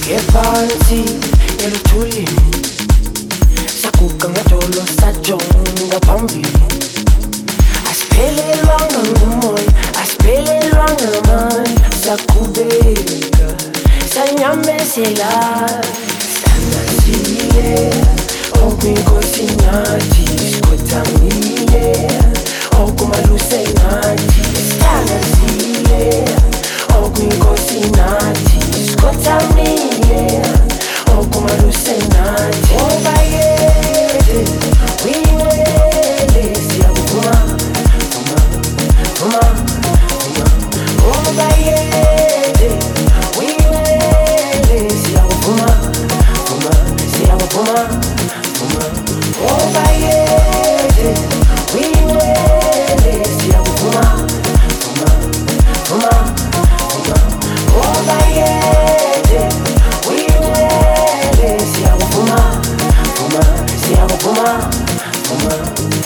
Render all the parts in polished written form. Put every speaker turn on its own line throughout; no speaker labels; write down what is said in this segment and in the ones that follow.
phansi eluthulini saguqa ngadolo sajonga phambili asiphelelwanga ngumoya asiphelelwanga ngamandla saqhubeka sanyamezela sanazile okwinkosi nathi sikhothamile okumaluse nathi sanazile okwinkosi nathi sikhothamile okumaluse nathi obayede winele siyavuma vuma vuma vuma obayede winele siyavuma vuma siyavuma vuma obayede winele siyavuma vuma vuma vuma obayede winele siyavuma vuma siyavuma vuma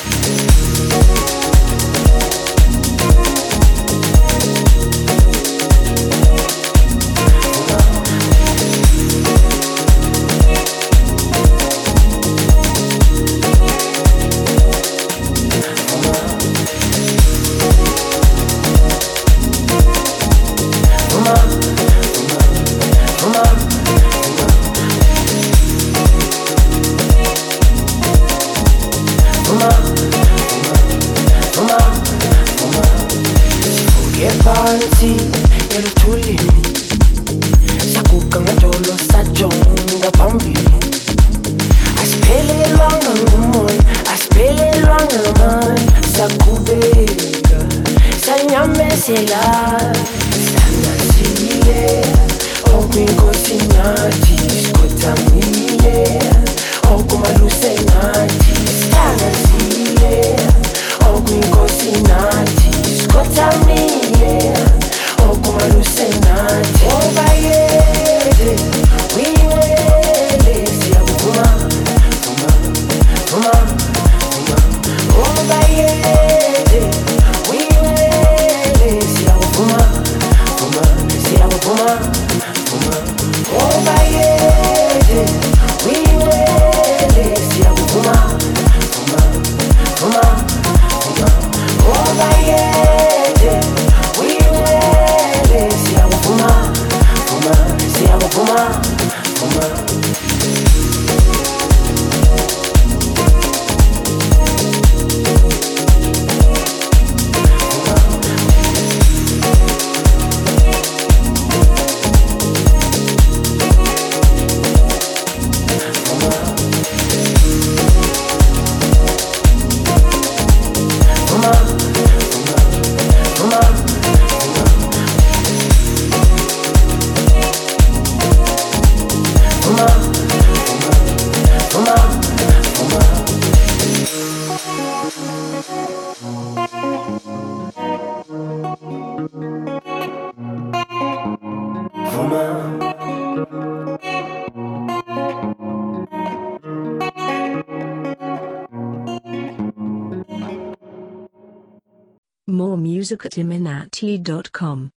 phansi eluthulini saguqa ngadolo sajonga phambili asiphelelwanga ngumoya asiphelelwanga ngamandla saqhubeka sanyamezela sanazile okwinkosi nathi sikhothamile okumaluse nathi sanazile okwinkosi nathi sikhothamile okumaluse nathi obayede winele siyavuma vuma vuma vuma obayede winele siyavuma vuma siyavuma vuma obayede winele siyavuma vuma vuma vuma obayede winele siyavuma vuma siyavuma vuma
More music at iminati.com.